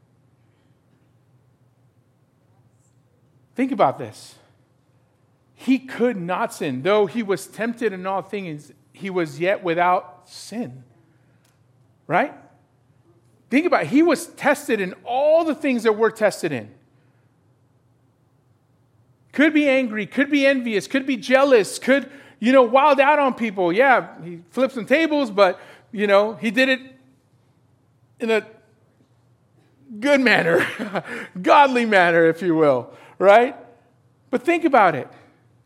Think about this. He could not sin. Though he was tempted in all things, he was yet without sin. Right? Think about it. He was tested in all the things that we're tested in. Could be angry, could be envious, could be jealous, could, you know, wild out on people. Yeah, he flipped some tables, but, you know, he did it in a good manner, godly manner, if you will, right? But think about it.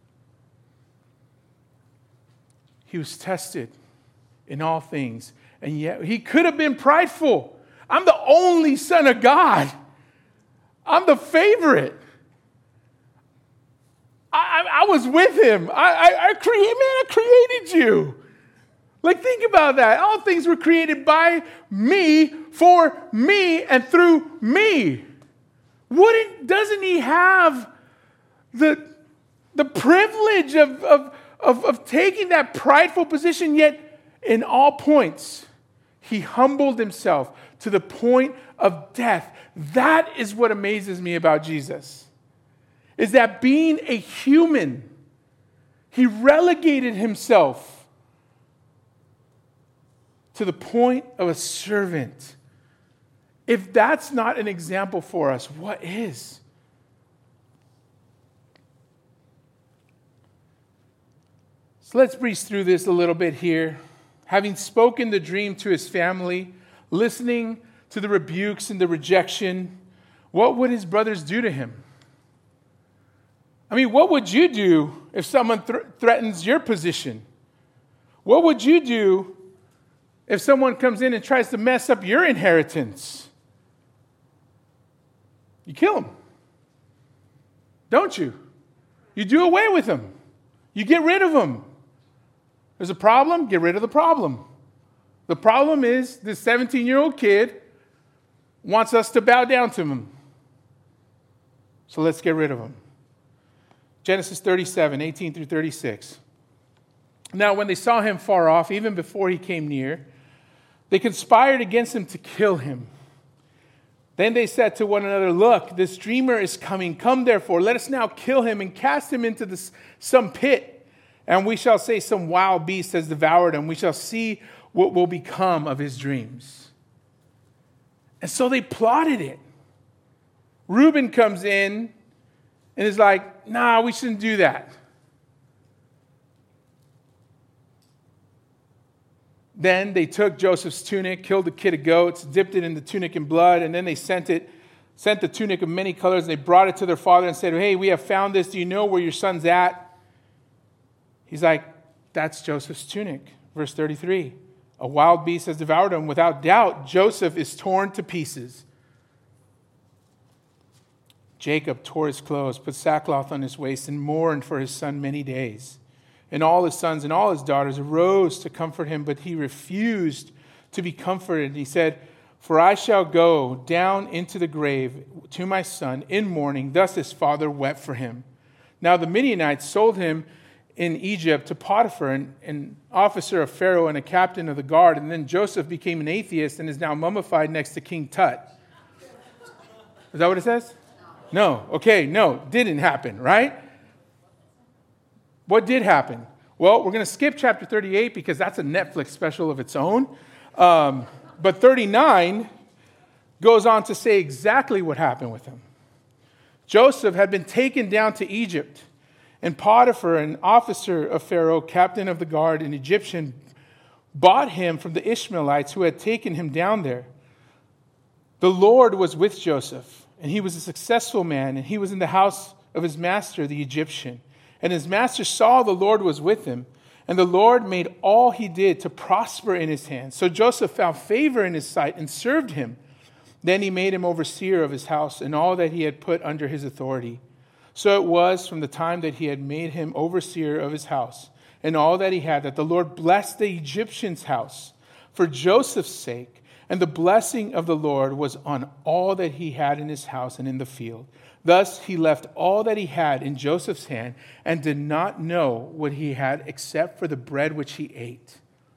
He was tested in all things, and yet he could have been prideful. I'm the only son of God. I'm the favorite. I, I, I was with him. I, I, I created, man, I created you. Like, think about that. All things were created by me, for me, and through me. Wouldn't, doesn't he have the, the privilege of, of, of, of taking that prideful position, yet in all points, he humbled himself to the point of death. That is what amazes me about Jesus, is that being a human, he relegated himself to the point of a servant. If that's not an example for us, what is? So let's breeze through this a little bit here. Having spoken the dream to his family, listening to the rebukes and the rejection, what would his brothers do to him? I mean, what would you do if someone th- threatens your position? What would you do if someone comes in and tries to mess up your inheritance? You kill them, don't you? You do away with them. You get rid of them. There's a problem, get rid of the problem. The problem is this seventeen-year-old kid wants us to bow down to him. So let's get rid of him. Genesis thirty-seven, eighteen through thirty-six. Now, when they saw him far off, even before he came near, they conspired against him to kill him. Then they said to one another, look, this dreamer is coming. Come, therefore, let us now kill him and cast him into this, some pit. And we shall say some wild beast has devoured him. We shall see what will become of his dreams. And so they plotted it. Reuben comes in and is like, nah, we shouldn't do that. Then they took Joseph's tunic, killed a kid of goats, dipped it in the tunic in blood, and then they sent it, sent the tunic of many colors, and they brought it to their father and said, hey, we have found this. Do you know where your son's at? He's like, that's Joseph's tunic. Verse thirty-three, a wild beast has devoured him. Without doubt, Joseph is torn to pieces. Jacob tore his clothes, put sackcloth on his waist, and mourned for his son many days. And all his sons and all his daughters arose to comfort him, but he refused to be comforted. He said, for I shall go down into the grave to my son in mourning. Thus his father wept for him. Now the Midianites sold him in Egypt to Potiphar, an, an officer of Pharaoh and a captain of the guard. And then Joseph became an atheist and is now mummified next to King Tut. Is that what it says? No. Okay, no, didn't happen, right? What did happen? Well, we're going to skip chapter thirty-eight because that's a Netflix special of its own. Um, but thirty-nine goes on to say exactly what happened with him. Joseph had been taken down to Egypt, and Potiphar, an officer of Pharaoh, captain of the guard, an Egyptian, bought him from the Ishmaelites who had taken him down there. The Lord was with Joseph, and he was a successful man, and he was in the house of his master, the Egyptian. And his master saw the Lord was with him, and the Lord made all he did to prosper in his hands. So Joseph found favor in his sight and served him. Then he made him overseer of his house and all that he had put under his authority. So it was from the time that he had made him overseer of his house and all that he had, that the Lord blessed the Egyptian's house for Joseph's sake. And the blessing of the Lord was on all that he had in his house and in the field. Thus he left all that he had in Joseph's hand and did not know what he had except for the bread which he ate.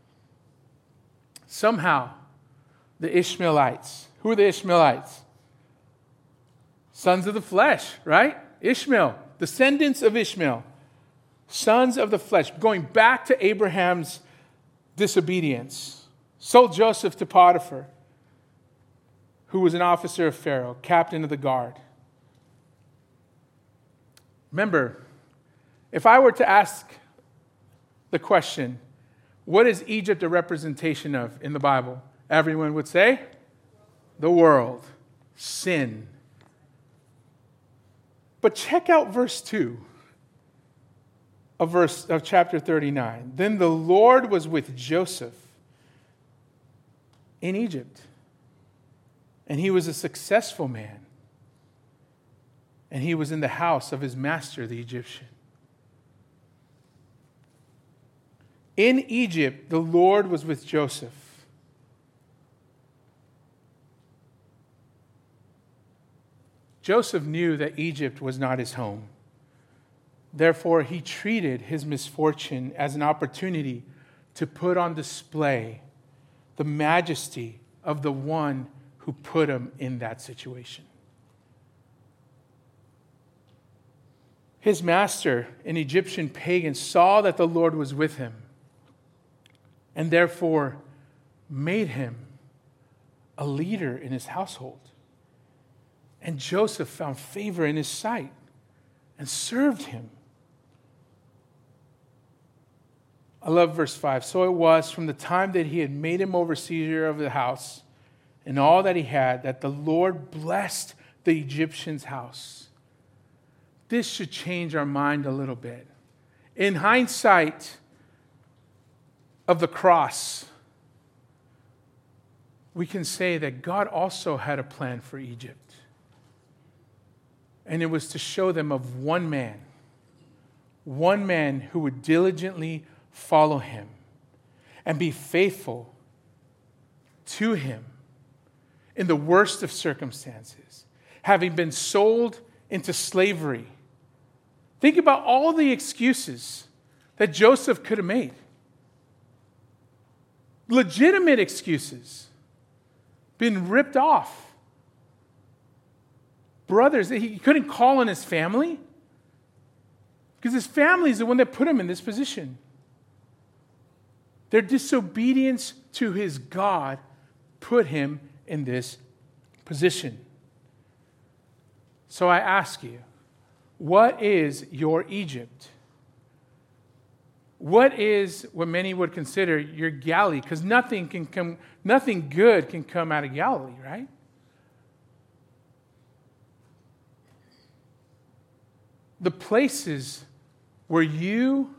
Somehow, the Ishmaelites, who are the Ishmaelites? Sons of the flesh, right? Ishmael, descendants of Ishmael, sons of the flesh, going back to Abraham's disobedience, sold Joseph to Potiphar, who was an officer of Pharaoh, captain of the guard. Remember, if I were to ask the question, what is Egypt a representation of in the Bible? Everyone would say, the world, sin. But check out verse two of, verse, of chapter thirty-nine. Then the Lord was with Joseph in Egypt, and he was a successful man. And he was in the house of his master, the Egyptian. In Egypt, the Lord was with Joseph. Joseph knew that Egypt was not his home. Therefore, he treated his misfortune as an opportunity to put on display the majesty of the one who put him in that situation. His master, an Egyptian pagan, saw that the Lord was with him and therefore made him a leader in his household. And Joseph found favor in his sight and served him. I love verse five. So it was from the time that he had made him overseer of the house and all that he had, that the Lord blessed the Egyptian's house. This should change our mind a little bit. In hindsight of the cross, we can say that God also had a plan for Egypt. And it was to show them of one man, one man who would diligently follow him and be faithful to him in the worst of circumstances, having been sold into slavery. Think about all the excuses that Joseph could have made. Legitimate excuses. Been ripped off. Brothers, he couldn't call on his family because his family is the one that put him in this position. Their disobedience to his God put him in this position. So I ask you, what is your Egypt? What is what many would consider your Galilee? Because nothing can come, nothing good can come out of Galilee, right? The places where you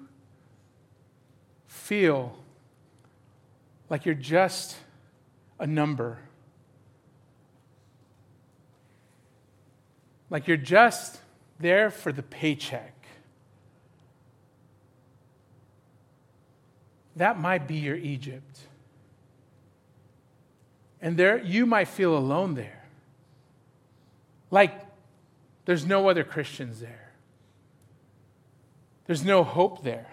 feel like you're just a number, like you're just there for the paycheck, that might be your Egypt. And there you might feel alone there, like there's no other Christians there. There's no hope there.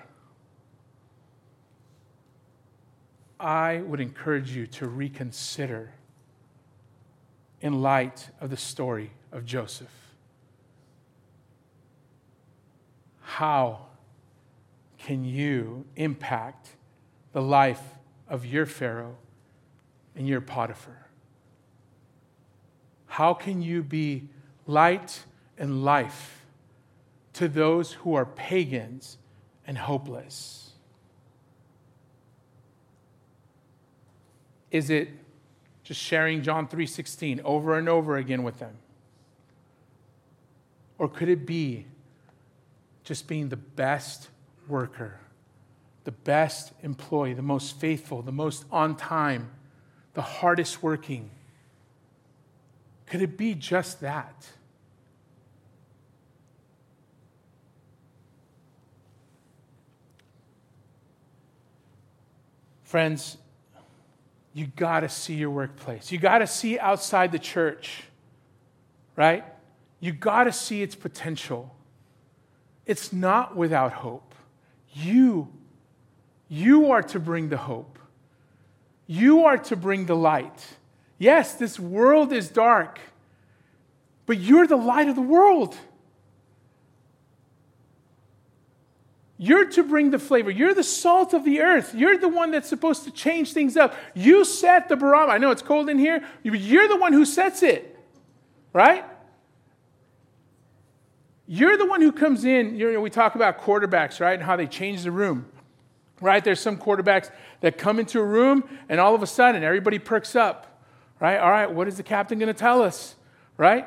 I would encourage you to reconsider in light of the story of Joseph. How can you impact the life of your Pharaoh and your Potiphar? How can you be light and life to those who are pagans and hopeless? Is it just sharing John three sixteen over and over again with them? Or could it be just being the best worker, the best employee, the most faithful, the most on time, the hardest working? Could it be just that? Friends, you got to see your workplace. You got to see outside the church, right? You got to see its potential. It's not without hope. You, you are to bring the hope. You are to bring the light. Yes, this world is dark, but you're the light of the world. You're to bring the flavor. You're the salt of the earth. You're the one that's supposed to change things up. You set the barometer. I know it's cold in here. You're the one who sets it, right? You're the one who comes in. You know, we talk about quarterbacks, right, and how they change the room, right? There's some quarterbacks that come into a room, and all of a sudden, everybody perks up, right? All right, what is the captain going to tell us, right?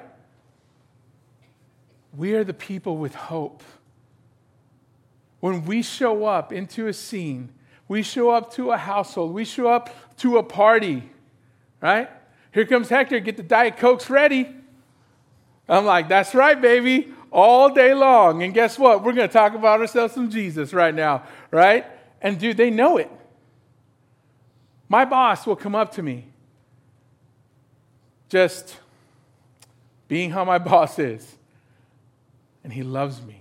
We are the people with hope. When we show up into a scene, we show up to a household, we show up to a party, right? Here comes Hector, get the Diet Cokes ready. I'm like, that's right, baby, all day long. And guess what? We're going to talk about ourselves some Jesus right now, right? And dude, they know it. My boss will come up to me, just being how my boss is, and he loves me.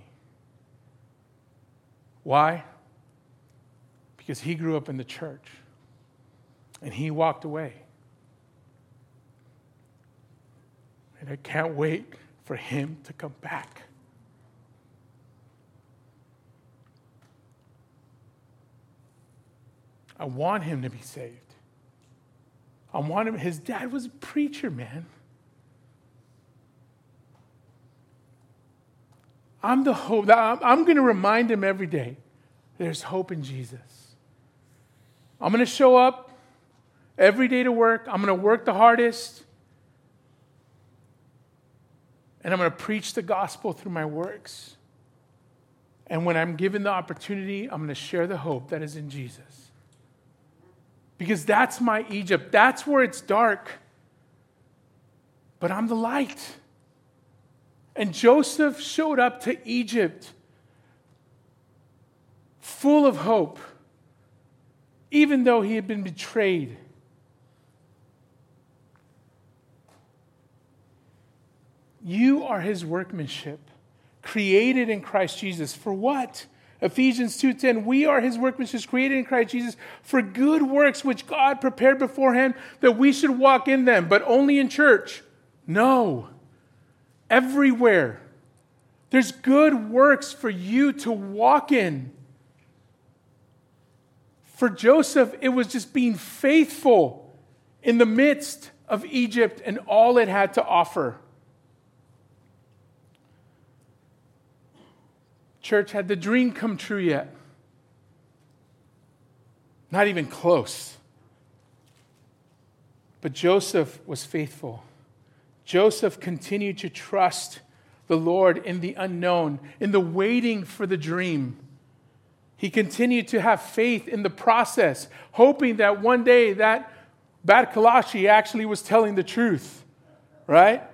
Why? Because he grew up in the church, and he walked away. And I can't wait for him to come back. I want him to be saved. I want him. His dad was a preacher, man. I'm the hope. I'm going to remind him every day there's hope in Jesus. I'm going to show up every day to work. I'm going to work the hardest. And I'm going to preach the gospel through my works. And when I'm given the opportunity, I'm going to share the hope that is in Jesus. Because that's my Egypt. That's where it's dark. But I'm the light. And Joseph showed up to Egypt full of hope, even though he had been betrayed. You are his workmanship, created in Christ Jesus. For what? Ephesians two ten, we are his workmanship, created in Christ Jesus for good works which God prepared beforehand that we should walk in them, but only in church. No. Everywhere. There's good works for you to walk in. For Joseph, it was just being faithful in the midst of Egypt and all it had to offer. Church, had the dream come true yet? Not even close. But Joseph was faithful. Joseph continued to trust the Lord in the unknown, in the waiting for the dream. He continued to have faith in the process, hoping that one day that bad Kalashi actually was telling the truth, right?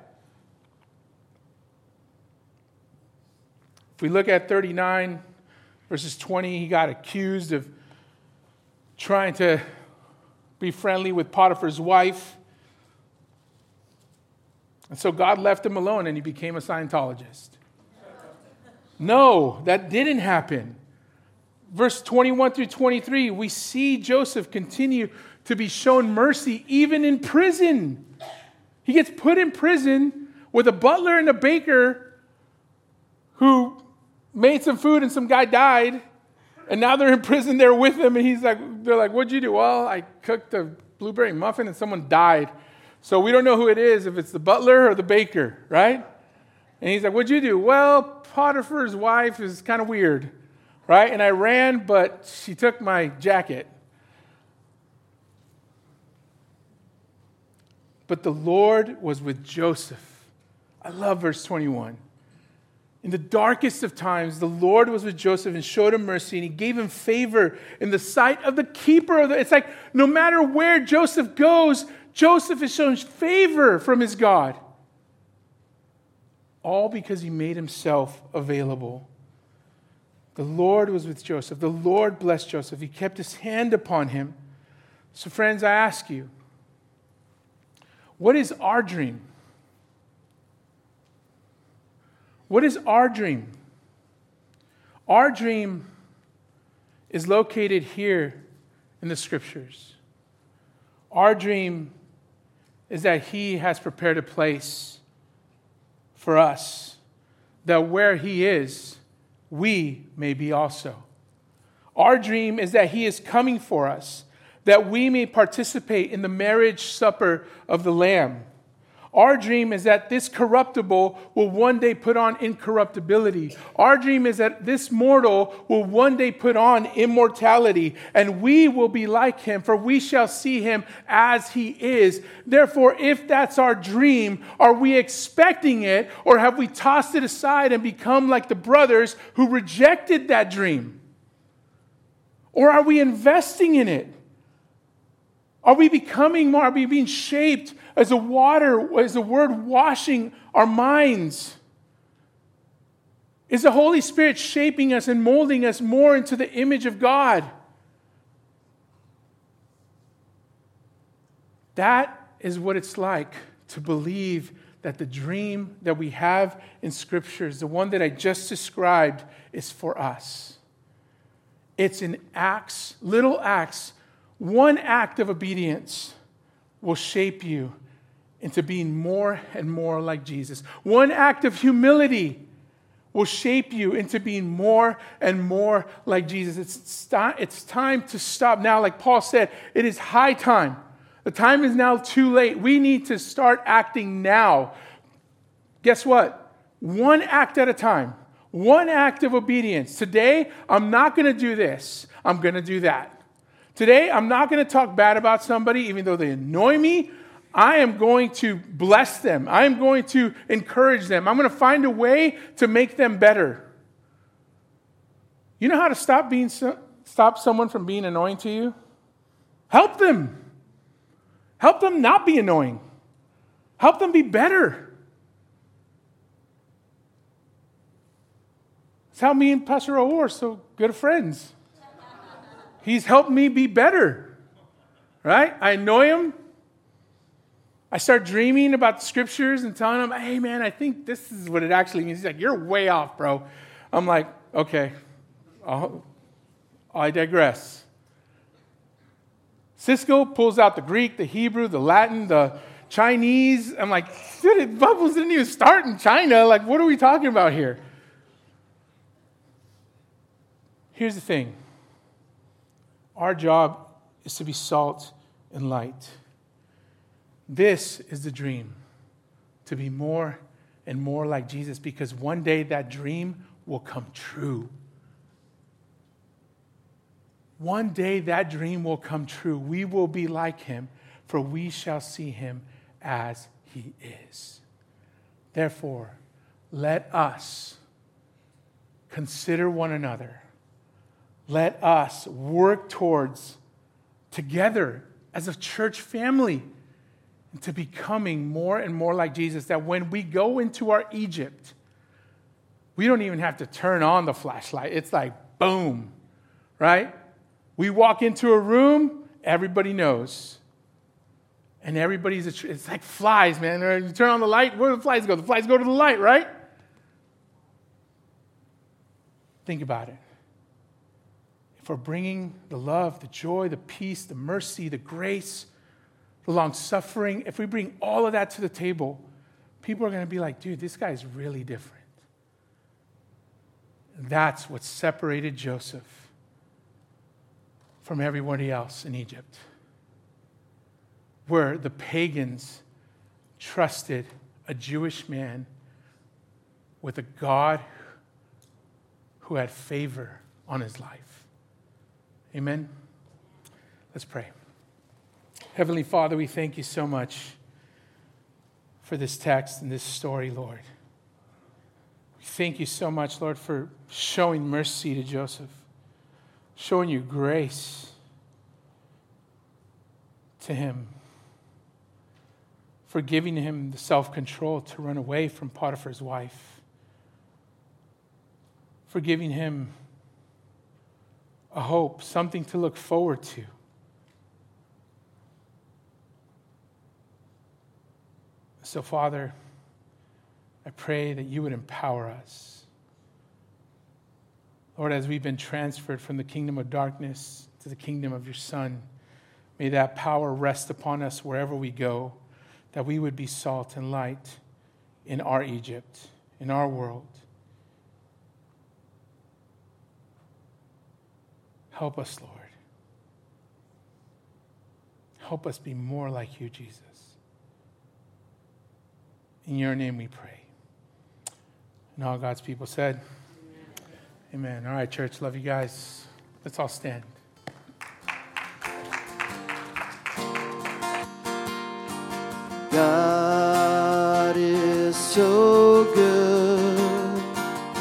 If we look at thirty-nine, verses twenty, he got accused of trying to be friendly with Potiphar's wife. And so God left him alone and he became a Scientologist. No, that didn't happen. Verse twenty-one through twenty-three, we see Joseph continue to be shown mercy even in prison. He gets put in prison with a butler and a baker who made some food and some guy died, and now they're in prison there with him, and he's like, they're like, what'd you do? Well, I cooked a blueberry muffin and someone died. So we don't know who it is, if it's the butler or the baker, right? And he's like, what'd you do? Well, Potiphar's wife is kind of weird, right? And I ran, but she took my jacket. But the Lord was with Joseph. I love verse twenty-one. In the darkest of times, the Lord was with Joseph and showed him mercy, and he gave him favor in the sight of the keeper of the... It's like no matter where Joseph goes, Joseph is shown favor from his God. All because he made himself available. The Lord was with Joseph. The Lord blessed Joseph. He kept his hand upon him. So friends, I ask you, what is our dream? What is our dream? Our dream is located here in the scriptures. Our dream is that he has prepared a place for us, that where he is, we may be also. Our dream is that he is coming for us, that we may participate in the marriage supper of the Lamb. Our dream is that this corruptible will one day put on incorruptibility. Our dream is that this mortal will one day put on immortality, and we will be like him, for we shall see him as he is. Therefore, if that's our dream, are we expecting it, or have we tossed it aside and become like the brothers who rejected that dream? Or are we investing in it? Are we becoming more? Are we being shaped as a water, as the word washing our minds? Is the Holy Spirit shaping us and molding us more into the image of God? That is what it's like to believe that the dream that we have in Scriptures, the one that I just described, is for us. It's in acts, little acts. One act of obedience will shape you into being more and more like Jesus. One act of humility will shape you into being more and more like Jesus. It's, it's time to stop now. Like Paul said, it is high time. The time is now too late. We need to start acting now. Guess what? One act at a time. One act of obedience. Today, I'm not going to do this. I'm going to do that. Today, I'm not going to talk bad about somebody, even though they annoy me. I am going to bless them. I am going to encourage them. I'm going to find a way to make them better. You know how to stop being stop someone from being annoying to you? Help them. Help them not be annoying. Help them be better. That's how me and Pastor Raul are so good friends. He's helped me be better. Right? I annoy him. I start dreaming about the Scriptures and telling him, hey, man, I think this is what it actually means. He's like, you're way off, bro. I'm like, okay, I'll, I digress. Cisco pulls out the Greek, the Hebrew, the Latin, the Chinese. I'm like, dude, Bubbles didn't even start in China. Like, what are we talking about here? Here's the thing. Our job is to be salt and light. This is the dream, to be more and more like Jesus, because one day that dream will come true. One day that dream will come true. We will be like him, for we shall see him as he is. Therefore, let us consider one another. Let us work towards, together as a church family, to becoming more and more like Jesus, that when we go into our Egypt, we don't even have to turn on the flashlight. It's like, boom, right? We walk into a room, everybody knows. And everybody's, a, it's like flies, man. You turn on the light, where do the flies go? The flies go to the light, right? Think about it. If we're bringing the love, the joy, the peace, the mercy, the grace, the long-suffering, if we bring all of that to the table, people are going to be like, dude, this guy's really different. And that's what separated Joseph from everybody else in Egypt, where the pagans trusted a Jewish man with a God who had favor on his life. Amen? Let's pray. Heavenly Father, we thank you so much for this text and this story, Lord. We thank you so much, Lord, for showing mercy to Joseph, showing your grace to him, for giving him the self-control to run away from Potiphar's wife, for giving him a hope, something to look forward to. So, Father, I pray that you would empower us. Lord, as we've been transferred from the kingdom of darkness to the kingdom of your Son, may that power rest upon us wherever we go, that we would be salt and light in our Egypt, in our world. Help us, Lord. Help us be more like you, Jesus. In your name we pray. And all God's people said, amen. Amen. All right, church, love you guys. Let's all stand. God is so